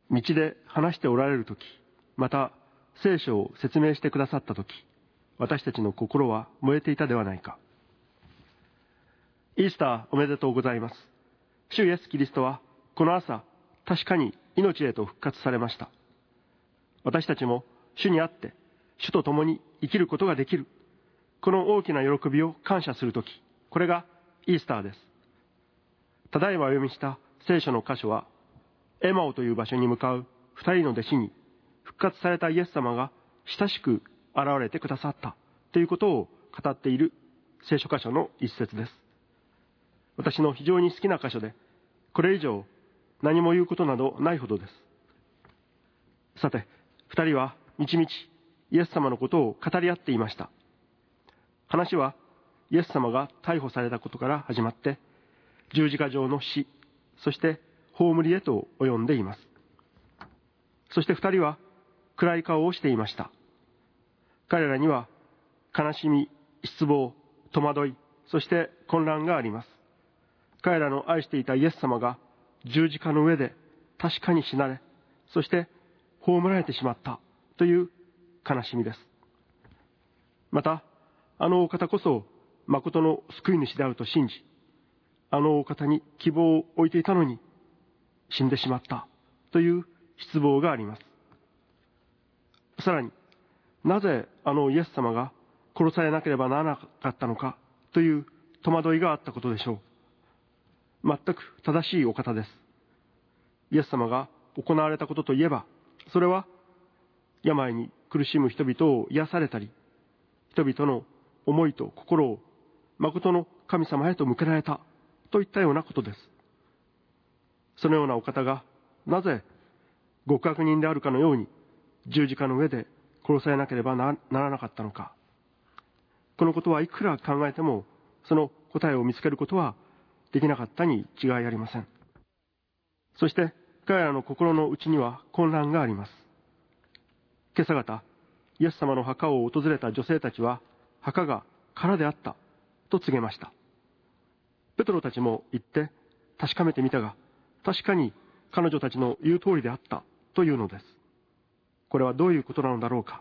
道で話しておられるとき、また聖書を説明してくださったとき、私たちの心は燃えていたではないか。イースターおめでとうございます。主イエス・キリストはこの朝、確かに命へと復活されました。私たちも主にあって主と共に生きることができる、この大きな喜びを感謝するとき、これがイースターです。ただいまお読みした聖書の箇所は、エマオという場所に向かう二人の弟子に復活されたイエス様が親しく現れてくださったということを語っている聖書箇所の一節です。私の非常に好きな箇所で、これ以上何も言うことなどないほどです。さて、二人はみちみちイエス様のことを語り合っていました。話はイエス様が逮捕されたことから始まって、十字架上の死、そして葬りへと及んでいます。そして二人は暗い顔をしていました。彼らには悲しみ、失望、戸惑い、そして混乱があります。彼らの愛していたイエス様が十字架の上で確かに死なれ、そして葬られてしまったという悲しみです。また、あのお方こそ誠の救い主であると信じ、あのお方に希望を置いていたのに死んでしまったという失望があります。さらに、なぜあのイエス様が殺されなければならなかったのかという戸惑いがあったことでしょう。全く正しいお方です。イエス様が行われたことといえば、それは病に苦しむ人々を癒されたり、人々の思いと心を誠の神様へと向けられたといったようなことです。そのようなお方がなぜ極悪人であるかのように十字架の上で殺されなければならなかったのか。このことはいくら考えてもその答えを見つけることはできなかったに違いありません。そして彼らの心の内には混乱があります。今朝方、イエス様の墓を訪れた女性たちは墓が空であったと告げました。ペトロたちも行って確かめてみたが、確かに彼女たちの言う通りであったというのです。これはどういうことなのだろうか。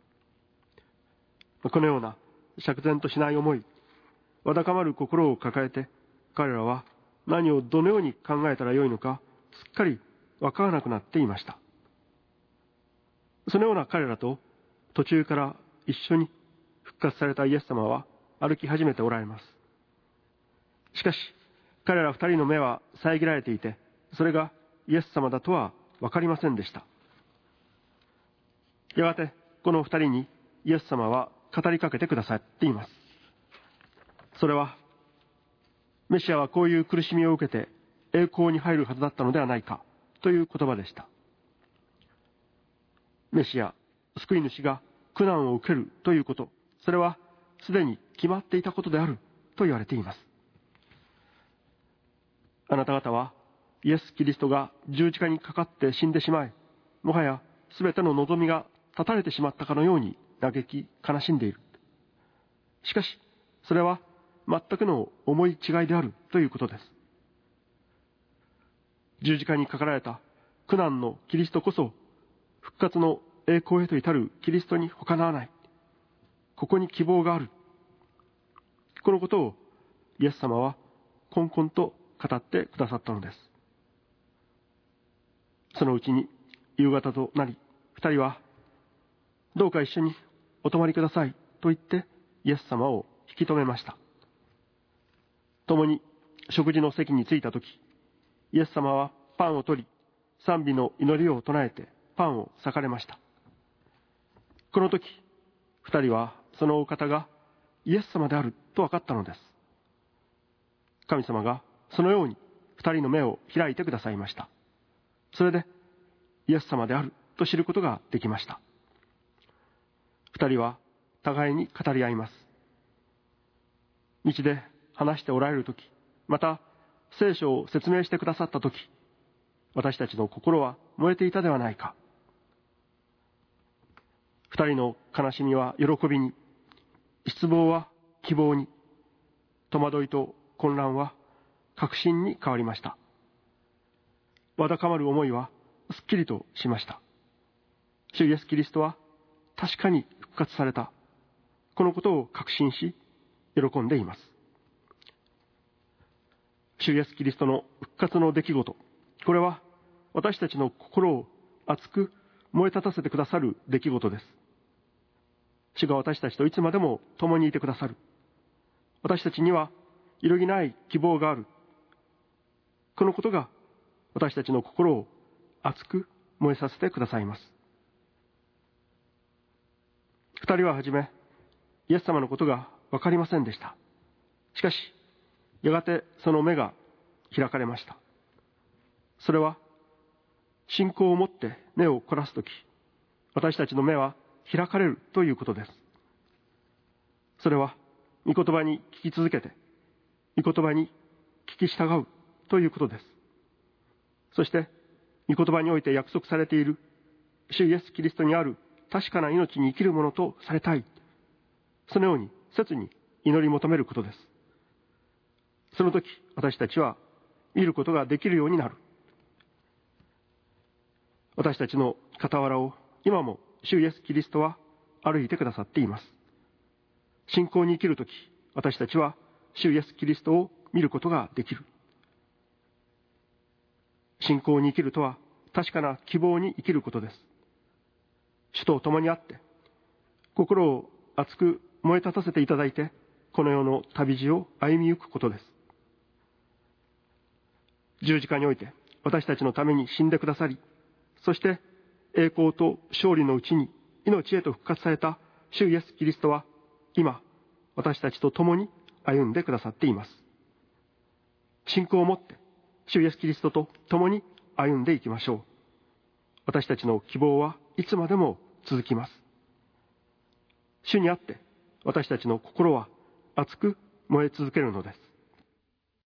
このような釈然としない思い、わだかまる心を抱えて、彼らは何をどのように考えたらよいのか、すっかりわからなくなっていました。そのような彼らと途中から一緒に復活されたイエス様は歩き始めておられます。しかし、彼ら二人の目は遮られていて、それがイエス様だとはわかりませんでした。やがて、この二人にイエス様は語りかけてくださっています。それは、メシアはこういう苦しみを受けて栄光に入るはずだったのではないかという言葉でした。メシア、救い主が苦難を受けるということ、それはすでに決まっていたことであると言われています。あなた方はイエス・キリストが十字架にかかって死んでしまい、もはやすべての望みが断たれてしまったかのように嘆き悲しんでいる。しかしそれは全くの思い違いであるということです。十字架にかかられた苦難のキリストこそ復活の栄光へと至るキリストに他ならない。ここに希望がある。このことをイエス様はこんこんと語ってくださったのです。そのうちに夕方となり、二人はどうか一緒にお泊まりくださいと言ってイエス様を引き止めました。共に食事の席に着いたとき、イエス様はパンを取り、賛美の祈りを唱えてパンを裂かれました。この時、二人はそのお方がイエス様であると分かったのです。神様がそのように二人の目を開いてくださいました。それでイエス様であると知ることができました。二人は互いに語り合います。道で話しておられるとき、また聖書を説明してくださったとき、私たちの心は燃えていたではないか。二人の悲しみは喜びに、失望は希望に、戸惑いと混乱は確信に変わりました。わだかまる思いはすっきりとしました。主イエス・キリストは確かに復活された。このことを確信し、喜んでいます。主イエス・キリストの復活の出来事、これは私たちの心を熱く燃え立たせてくださる出来事です。主が私たちといつまでも共にいてくださる。私たちには揺るぎない希望がある。このことが私たちの心を熱く燃えさせてくださいます。二人ははじめ、イエス様のことが分かりませんでした。しかし、やがてその目が開かれました。それは、信仰を持って目を凝らすとき、私たちの目は開かれるということです。それは、御言葉に聞き続けて、御言葉に聞き従うということです。そして、御言葉において約束されている、主イエス・キリストにある確かな命に生きるものとされたい。そのように切に祈り求めることです。その時、私たちは見ることができるようになる。私たちの傍らを今も主イエス・キリストは歩いてくださっています。信仰に生きるとき、私たちは主イエス・キリストを見ることができる。信仰に生きるとは確かな希望に生きることです。主と共にあって、心を熱く燃え立たせていただいて、この世の旅路を歩みゆくことです。十字架において私たちのために死んでくださり、そして栄光と勝利のうちに命へと復活された主イエス・キリストは今私たちと共に歩んでくださっています。信仰を持って主イエス・キリストと共に歩んでいきましょう。私たちの希望はいつまでも続きます。主にあって私たちの心は熱く燃え続けるのです。